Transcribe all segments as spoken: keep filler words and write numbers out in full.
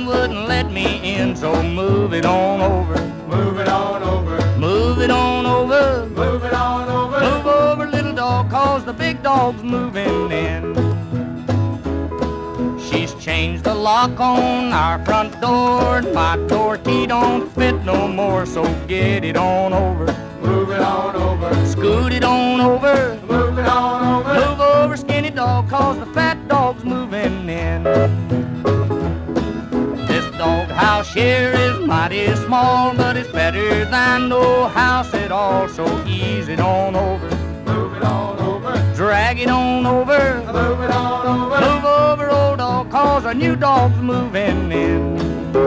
man wouldn't let me in, so move it on over. Move it on over. Move it on over. Move it on over. Move over, little dog, cause the big dog's moving in. She's changed the lock on our front door. My door key don't fit no more, so get it on over. Move it on over. Scoot it on over. Move it on over. Move over, skinny dog, cause the fat dog's moving in. This dog house here is mighty small, but it's better than no house at all, so ease it on over. Move it on over. Drag it on over. Move it on over. Move over, old dog, cause a new dog's moving in.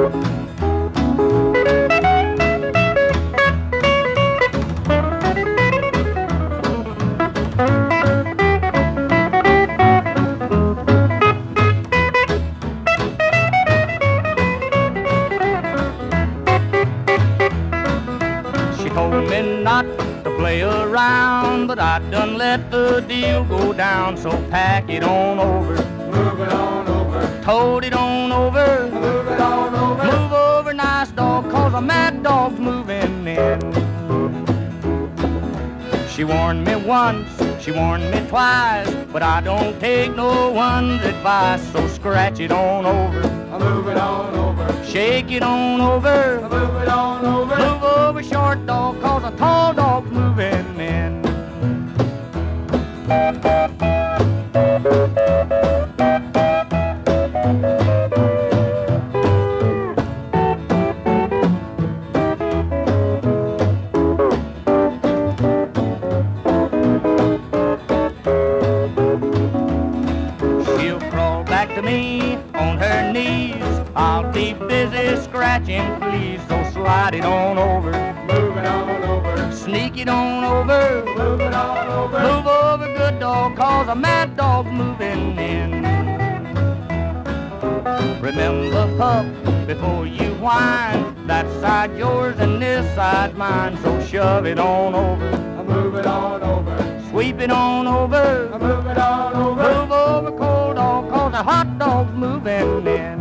She told me not to play around, but I done let the deal go down, so pack it on over. Move it on over. Tote it on over. Move it on over. Move over, nice dog, cause a mad dog's moving in. She warned me once, she warned me twice, but I don't take no one's advice, so scratch it on over. Move it on over. Shake it on over. Move it on over. Move over, short dog, cause a tall dog's moving in. She'll crawl back to me on her knees. I'll be busy scratching, please, so slide it on over. Move it on over. Sneak it on over. Move it on over. Move over, good dog, cause a mad dog's moving in. Remember, pup, before you whine, that side yours and this side mine, so shove it on over. Move it on over. Sweep it on over. Move it on over. Move over, cold dog, cause a hot dog's moving in.